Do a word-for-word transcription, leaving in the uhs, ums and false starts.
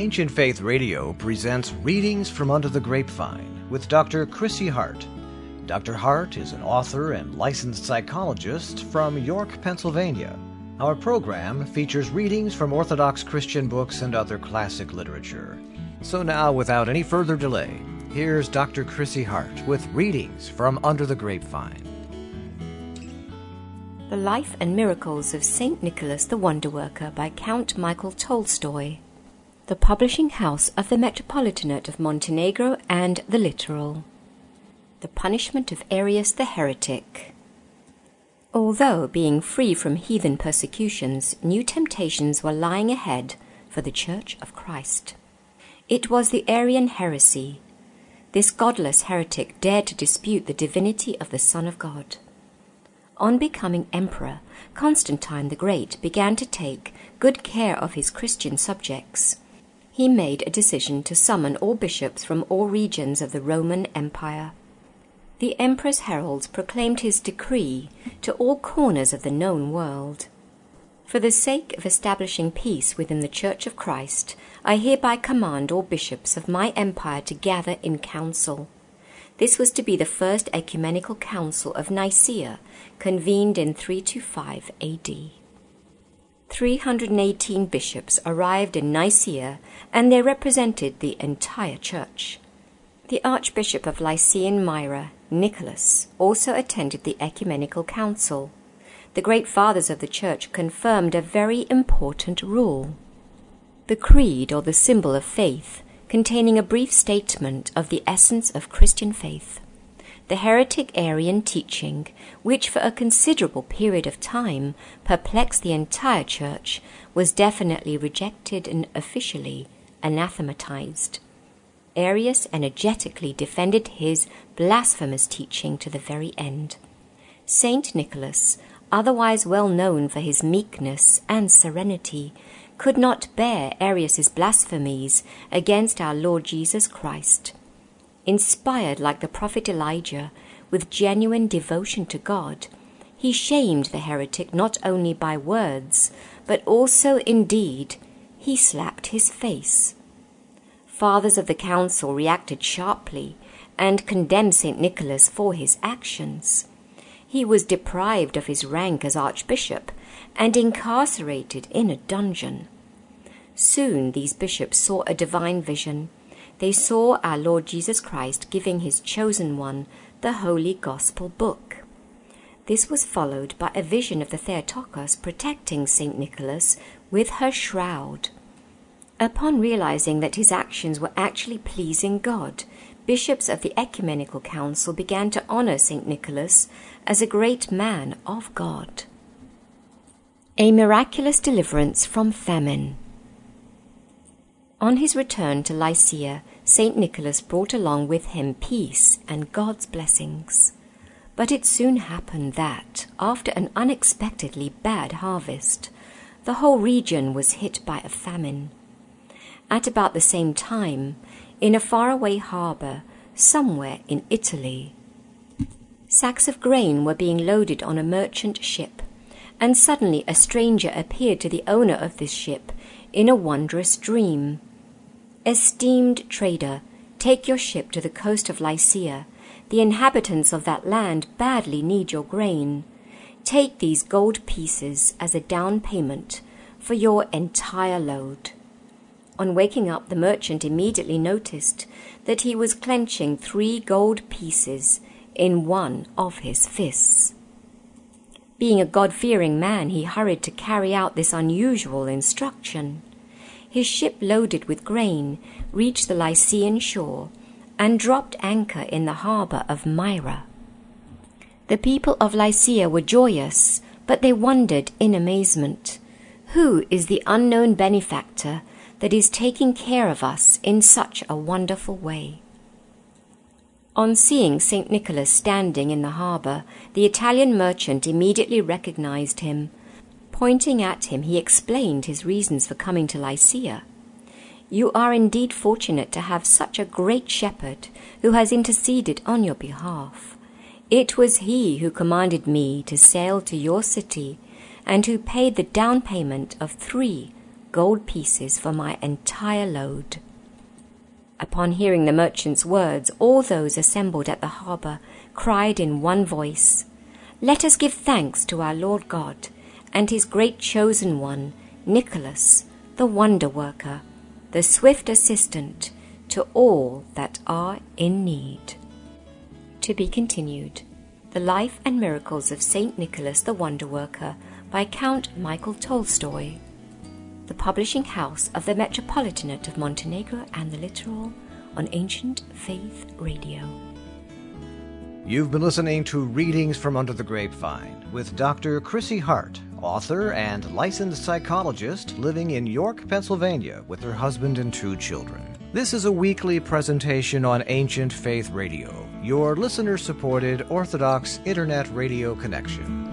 Ancient Faith Radio presents Readings from Under the Grapevine with Doctor Chrissy Hart. Doctor Hart is an author and licensed psychologist from York, Pennsylvania. Our program features readings from Orthodox Christian books and other classic literature. So now, without any further delay, here's Doctor Chrissy Hart with Readings from Under the Grapevine. The Life and Miracles of Saint Nicholas the Wonder Worker by Count Michael Tolstoy. The publishing house of the Metropolitanate of Montenegro and the Littoral. The punishment of Arius the heretic. Although being free from heathen persecutions, new temptations were lying ahead for the Church of Christ. It was the Arian heresy. This godless heretic dared to dispute the divinity of the Son of God. On becoming emperor, Constantine the Great began to take good care of his Christian subjects. He made a decision to summon all bishops from all regions of the Roman Empire. The emperor's heralds proclaimed his decree to all corners of the known world. For the sake of establishing peace within the Church of Christ, I hereby command all bishops of my empire to gather in council. This was to be the first ecumenical council of Nicaea, convened in three twenty-five A D. three hundred eighteen bishops arrived in Nicaea, and they represented the entire church. The Archbishop of Lycian Myra, Nicholas, also attended the ecumenical council. The great fathers of the church confirmed a very important rule. The creed, or the symbol of faith, containing a brief statement of the essence of Christian faith. The heretic Arian teaching, which for a considerable period of time perplexed the entire church, was definitely rejected and officially anathematized. Arius energetically defended his blasphemous teaching to the very end. Saint Nicholas, otherwise well known for his meekness and serenity, could not bear Arius's blasphemies against our Lord Jesus Christ. Inspired like the prophet Elijah with genuine devotion to God, he shamed the heretic not only by words, but also in deed. He slapped his face. Fathers of the council reacted sharply and condemned Saint Nicholas for his actions. He was deprived of his rank as archbishop and incarcerated in a dungeon. Soon these bishops saw a divine vision. They saw our Lord Jesus Christ giving his chosen one the Holy Gospel book. This was followed by a vision of the Theotokos protecting Saint Nicholas with her shroud. Upon realizing that his actions were actually pleasing God, bishops of the Ecumenical Council began to honor Saint Nicholas as a great man of God. A miraculous deliverance from famine. On his return to Lycia, Saint Nicholas brought along with him peace and God's blessings. But it soon happened that, after an unexpectedly bad harvest, the whole region was hit by a famine. At about the same time, in a faraway harbor, somewhere in Italy, sacks of grain were being loaded on a merchant ship, and suddenly a stranger appeared to the owner of this ship in a wondrous dream. "Esteemed trader, take your ship to the coast of Lycia. The inhabitants of that land badly need your grain. Take these gold pieces as a down payment for your entire load." On waking up, the merchant immediately noticed that he was clenching three gold pieces in one of his fists. Being a God-fearing man, he hurried to carry out this unusual instruction. His ship, loaded with grain, reached the Lycian shore and dropped anchor in the harbor of Myra. The people of Lycia were joyous, but they wondered in amazement, "Who is the unknown benefactor that is taking care of us in such a wonderful way?" On seeing Saint Nicholas standing in the harbor, the Italian merchant immediately recognized him. Pointing at him, he explained his reasons for coming to Lycia. "You are indeed fortunate to have such a great shepherd who has interceded on your behalf. It was he who commanded me to sail to your city and who paid the down payment of three gold pieces for my entire load. Upon hearing the merchant's words, all those assembled at the harbour cried in one voice, "Let us give thanks to our Lord God and his great chosen one, Nicholas, the wonder-worker, the swift assistant to all that are in need." To be continued. The Life and Miracles of Saint Nicholas the Wonder-Worker by Count Michael Tolstoy. The publishing house of the Metropolitanate of Montenegro and the Littoral on Ancient Faith Radio. You've been listening to Readings from Under the Grapevine with Doctor Chrissy Hart, author and licensed psychologist living in York, Pennsylvania with her husband and two children. This is a weekly presentation on Ancient Faith Radio, your listener-supported Orthodox Internet radio connection.